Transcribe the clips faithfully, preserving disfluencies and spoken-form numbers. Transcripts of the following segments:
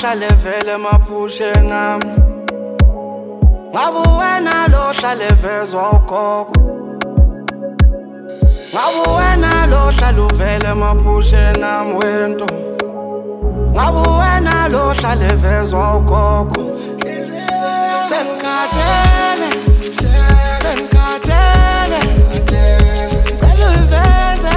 hlale vele maphushe nami ngabe wena lo hlale vezwa ugogo ngabe wena lo hlale uvele maphushe nami wento ngabe wena lo hlale vezwa ugogo Senkhathele Senkhathele Cela uveze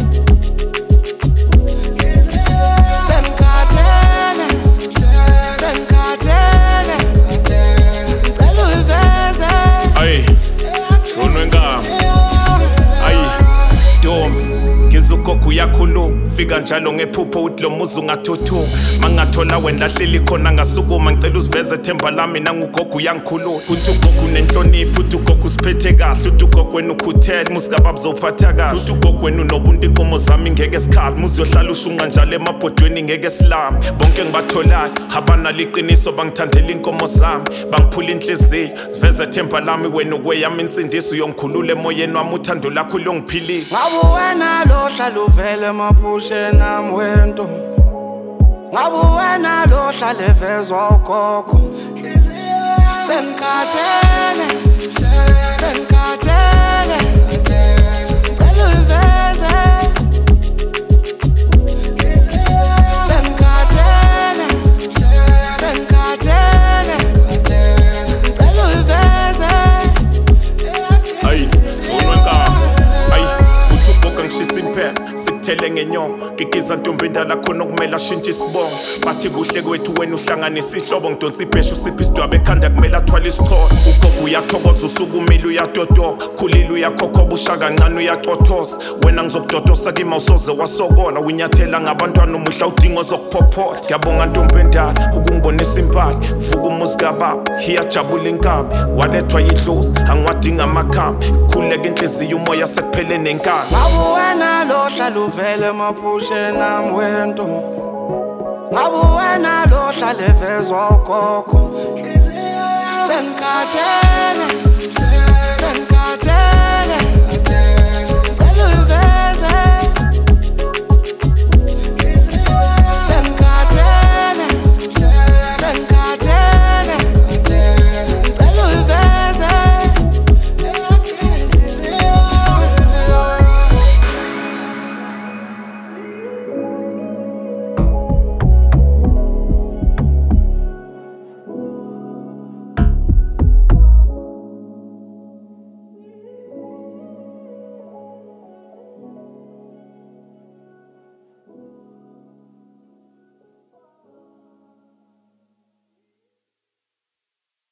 Senkhathele Senkhathele Cela uveze Ay shonwe ngami Ay Ntombi ngizugogo uyakhuluma fika njalo ngephupho uthi lo muzi ungathuthuma mangathola wena lahleli khona ngasukuma ngicela usiveze themba lami nangugogo uyangikhulula uthi ugogo unenhlonipho uthi ugogo usiphethe kahle uthi ugogo wena ukhuthele musika babuzophatha kahle uthi ugogo wena unobuntu inkomo zami ngeke sikhala muzi yohlala ushunqa njalo emabhodweni ngeke silami bonke ngibatholayo habana liqiniso bangithandela inkomo zami bangiphula inhliziyo siveze themba lami wena ukweyami insindiso uyongikhulula emoyeni wami uthando lakho longiphilisa ngabe wena lo hlale uvele maphushe nami wento ngabe wena lo hlale vezwa ugogo Senkhathele Senkhathele Cela uveze Senkhathele Senkhathele Cela uveze Ay shonwe ngami Ay uthi ugogo ngishisa impela sikuthele ngenyongo gigiza ntombi endala khona kumele ashintshe isibongo bathi kuhle kwethu wena uhlanganisa ihlobo ngidonsa ibhesha usipha isidwaba ekhanda kumele athwale isikhona ugogo uyathokoza usukumile uyatotoba khulile uyakhokhoba usha kancane uyacothoza wena ngizokudodosa kima usoze wasokola unyathela ngabantwana umuhla udingo zokuphophotha ngiyabonga ntombi endala ukungibonisa impala vuka umuzi kababa iyajabula inkabi walethwa yidlozi angiwadinga amakhambi khuleka inhliziyo umoya sekuphele nenkani ngabe wena lo hlale uvele maphushe nami wento ngabe wena lo hlale vezwa ugogo Senkhathele